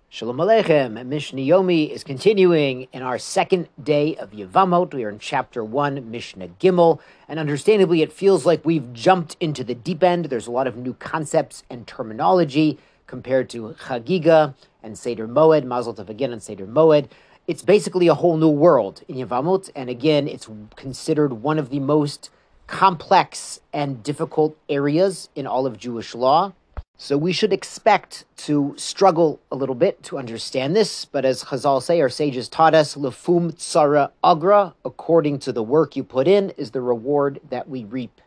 Shalom Aleichem. Mishnah Yomi is continuing in our second day of Yevamot. We are in chapter 1, Mishnah Gimel, and understandably it feels like we've jumped into the deep end. There's a lot of new concepts and terminology compared to Chagiga and Seder Moed, Mazel Tov again on Seder Moed. It's basically a whole new world in Yevamot, and again, it's considered one of the most complex and difficult areas in all of Jewish law. So we should expect to struggle a little bit to understand this, but as Chazal say, our sages taught us, Lefum Tsara Agra, according to the work you put in, is the reward that we reap.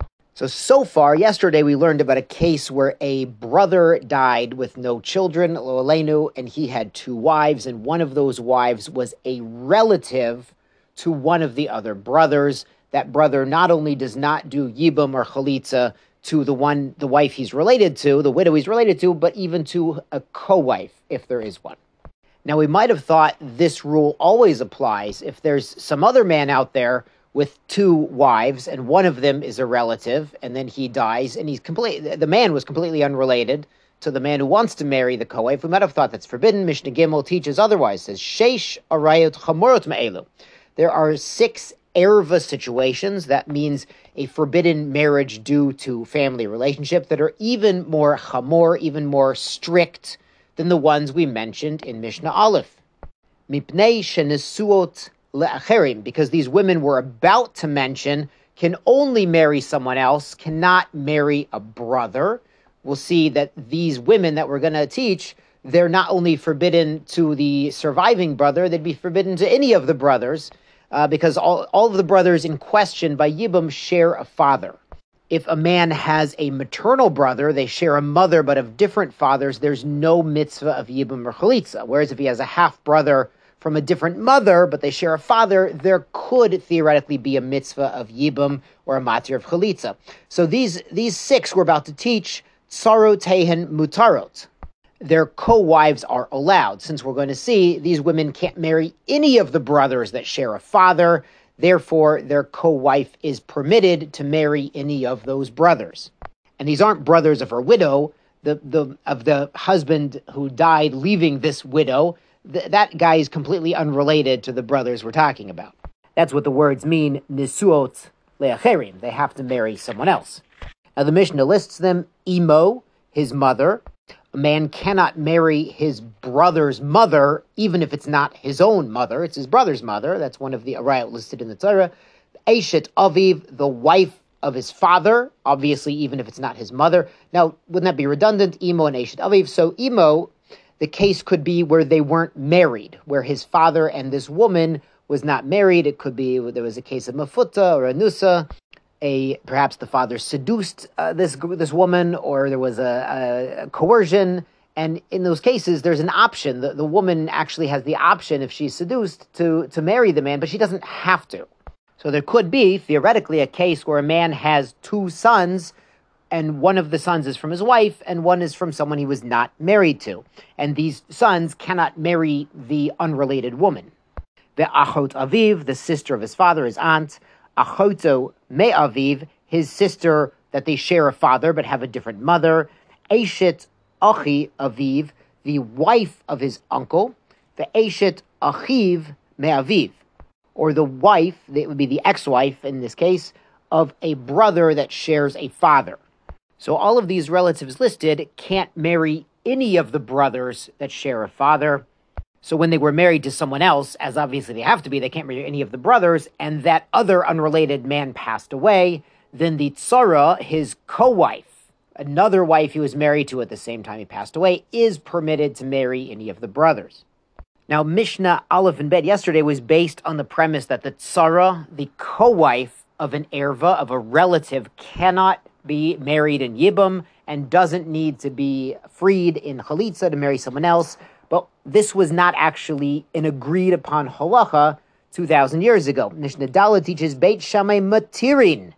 So far, yesterday we learned about a case where a brother died with no children, Lo Aleinu, and he had 2 wives, and one of those wives was a relative to one of the other brothers. That brother not only does not do Yibum or Chalitza to the wife he's related to, the widow he's related to, but even to a co-wife, if there is one. Now, we might have thought this rule always applies if there's some other man out there with 2 wives, and one of them is a relative, and then he dies, and the man was completely unrelated to the man who wants to marry the co-wife. We might have thought that's forbidden. Mishnah Gimel teaches otherwise. It says, Sheish arayot chamorot me'elu. There are 6 erva situations, that means a forbidden marriage due to family relationship, that are even more chamor, even more strict than the ones we mentioned in Mishnah Aleph. Mipnei shenesuot le'acherim, because these women we're about to mention can only marry someone else, cannot marry a brother. We'll see that these women that we're going to teach, they're not only forbidden to the surviving brother, they'd be forbidden to any of the brothers, because all of the brothers in question by Yibum share a father. If a man has a maternal brother, they share a mother, but of different fathers, there's no mitzvah of Yibum or Chalitza. Whereas if he has a half-brother from a different mother, but they share a father, there could theoretically be a mitzvah of Yibum or a matir of Chalitza. So these 6 we're about to teach, Tsarot Tehen Mutarot. Their co-wives are allowed. Since we're going to see these women can't marry any of the brothers that share a father, therefore their co-wife is permitted to marry any of those brothers. And these aren't brothers of her widow, of the husband who died leaving this widow. That guy is completely unrelated to the brothers we're talking about. That's what the words mean, nisuot le'acherim. They have to marry someone else. Now the Mishnah lists them, imo, his mother. A man cannot marry his brother's mother, even if it's not his own mother. It's his brother's mother. That's one of the arayot listed in the Torah. Eshet aviv, the wife of his father, obviously even if it's not his mother. Now, wouldn't that be redundant? Imo and Eshet aviv. So imo, the case could be where they weren't married, where his father and this woman was not married. It could be there was a case of mafuta or anusa. Perhaps the father seduced this woman, or there was a coercion, and in those cases, there's an option. The woman actually has the option, if she's seduced, to marry the man, but she doesn't have to. So there could be, theoretically, a case where a man has 2 sons, and one of the sons is from his wife, and one is from someone he was not married to. And these sons cannot marry the unrelated woman. The achot aviv, the sister of his father, his aunt, achoto me'aviv, his sister that they share a father but have a different mother. Eshet achi aviv, the wife of his uncle. The eshet achiv me'aviv, or the wife, that would be the ex-wife in this case, of a brother that shares a father. So all of these relatives listed can't marry any of the brothers that share a father. So when they were married to someone else, as obviously they have to be, they can't marry any of the brothers, and that other unrelated man passed away, then the tzara, his co-wife, another wife he was married to at the same time he passed away, is permitted to marry any of the brothers. Now, Mishnah Aleph and Bet yesterday was based on the premise that the tzara, the co-wife of an erva, of a relative, cannot be married in Yibum and doesn't need to be freed in Chalitza to marry someone else. But this was not actually an agreed upon halacha 2,000 years ago. Mishnah Dala teaches Beit Shammai matirin.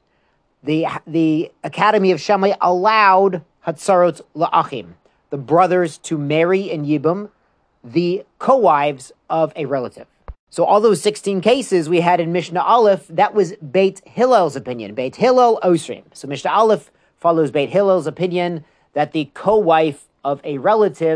The Academy of Shammai allowed hatzarot la'achim, the brothers to marry in Yibum the co-wives of a relative. So all those 16 cases we had in Mishnah Aleph, that was Beit Hillel's opinion. Beit Hillel Osrim. So Mishnah Aleph follows Beit Hillel's opinion that the co-wife of a relative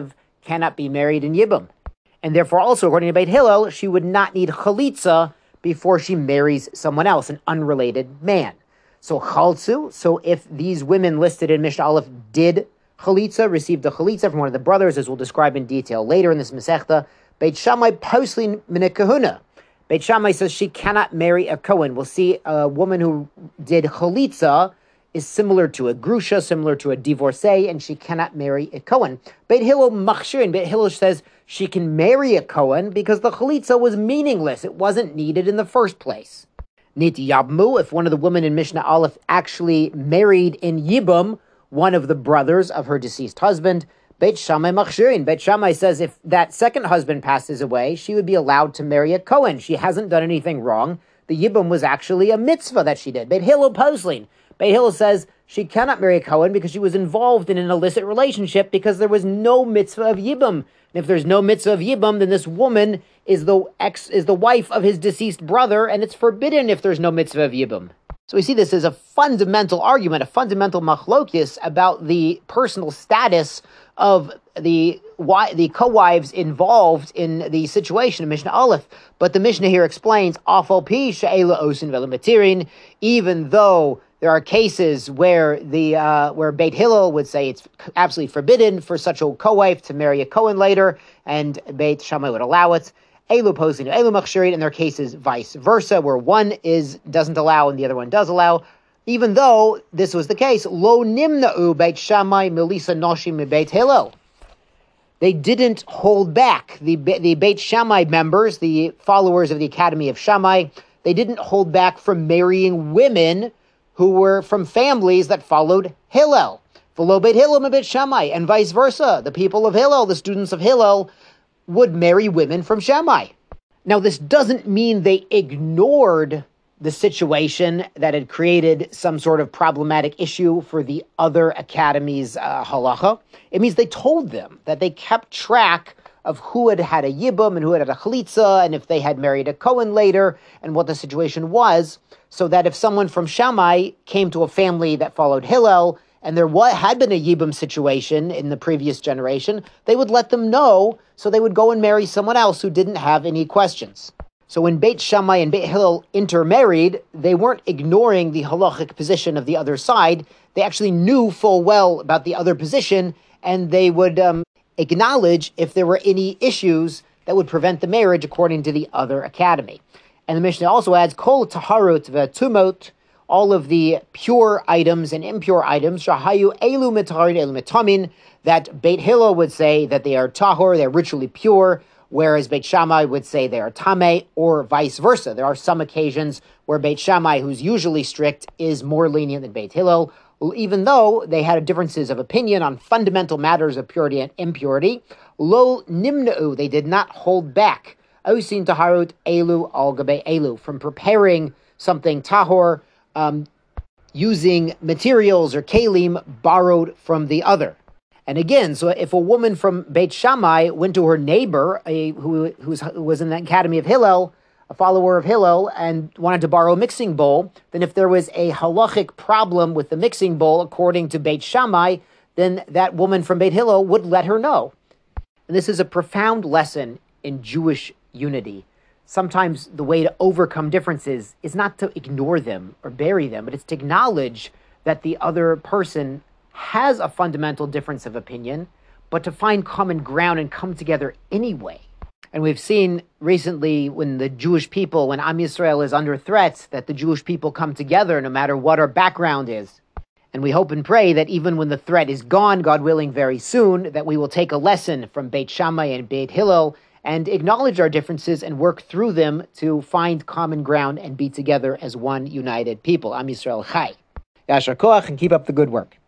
cannot be married in Yibum. And therefore also, according to Beit Hillel, she would not need chalitza before she marries someone else, an unrelated man. So chaltzu, so if these women listed in Mishnah Aleph did chalitza, received the chalitza from one of the brothers, as we'll describe in detail later in this Masechta, Beit Shammai poslin min kahuna. Beit Shammai says she cannot marry a Kohen. We'll see a woman who did chalitza is similar to a grusha, similar to a divorcee, and she cannot marry a Kohen. Beit Hillel machshirin. Beit Hillel says she can marry a Kohen because the chalitza was meaningless. It wasn't needed in the first place. Nit yabmu, if one of the women in Mishnah Aleph actually married in Yibum, one of the brothers of her deceased husband, Beit Shammai machshirin. Beit Shammai says if that second husband passes away, she would be allowed to marry a Kohen. She hasn't done anything wrong. The Yibum was actually a mitzvah that she did. Beit Hillel poslin. Beit Hillel says she cannot marry a Kohen because she was involved in an illicit relationship because there was no mitzvah of Yibum. And if there's no mitzvah of Yibum, then this woman is the wife of his deceased brother, and it's forbidden if there's no mitzvah of Yibum. So we see this as a fundamental argument, a fundamental machlokis about the personal status of the co-wives involved in the situation of Mishnah Aleph. But the Mishnah here explains, Afal pi she'ela osin ve'lematirin, even though there are cases where where Beit Hillel would say it's absolutely forbidden for such a co-wife to marry a Kohen later, and Beit Shammai would allow it. Elu posing, elu machshirin, in their cases vice versa, where one doesn't allow and the other one does allow. Even though this was the case, lo nimna'u Beit Shammai milisa noshim mi Beit Hillel. They didn't hold back. The Beit Shammai members, the followers of the Academy of Shammai, they didn't hold back from marrying women who were from families that followed Hillel. V'lo Beit Hillel mi Beit Shammai, and vice versa. The people of Hillel, the students of Hillel, would marry women from Shammai. Now, this doesn't mean they ignored the situation that had created some sort of problematic issue for the other academies' halacha. It means they told them that they kept track of who had had a yibum and who had a chalitza, and if they had married a Kohen later, and what the situation was, so that if someone from Shammai came to a family that followed Hillel, and there had been a yibum situation in the previous generation, they would let them know, so they would go and marry someone else who didn't have any questions. So when Beit Shammai and Beit Hillel intermarried, they weren't ignoring the halachic position of the other side. They actually knew full well about the other position, and they would acknowledge if there were any issues that would prevent the marriage according to the other academy. And the Mishnah also adds, Kol taharut ve'tumot, all of the pure items and impure items, shahayu elu mitarin elu mitamin, that Beit Hillel would say that they are tahor, they're ritually pure, whereas Beit Shammai would say they are tameh, or vice versa. There are some occasions where Beit Shammai, who's usually strict, is more lenient than Beit Hillel, even though they had differences of opinion on fundamental matters of purity and impurity. Lo nimna'u, they did not hold back, osin taharut elu al gabe elu, from preparing something tahor, using materials or kalim borrowed from the other. And again, so if a woman from Beit Shammai went to her neighbor, who was in the Academy of Hillel, a follower of Hillel, and wanted to borrow a mixing bowl, then if there was a halachic problem with the mixing bowl, according to Beit Shammai, then that woman from Beit Hillel would let her know. And this is a profound lesson in Jewish unity. Sometimes the way to overcome differences is not to ignore them or bury them, but it's to acknowledge that the other person has a fundamental difference of opinion, but to find common ground and come together anyway. And we've seen recently when the Jewish people, when Am Yisrael is under threat, that the Jewish people come together no matter what our background is. And we hope and pray that even when the threat is gone, God willing very soon, that we will take a lesson from Beit Shammai and Beit Hillel and acknowledge our differences and work through them to find common ground and be together as one united people. Am Yisrael Chai. Yashar Koach, and keep up the good work.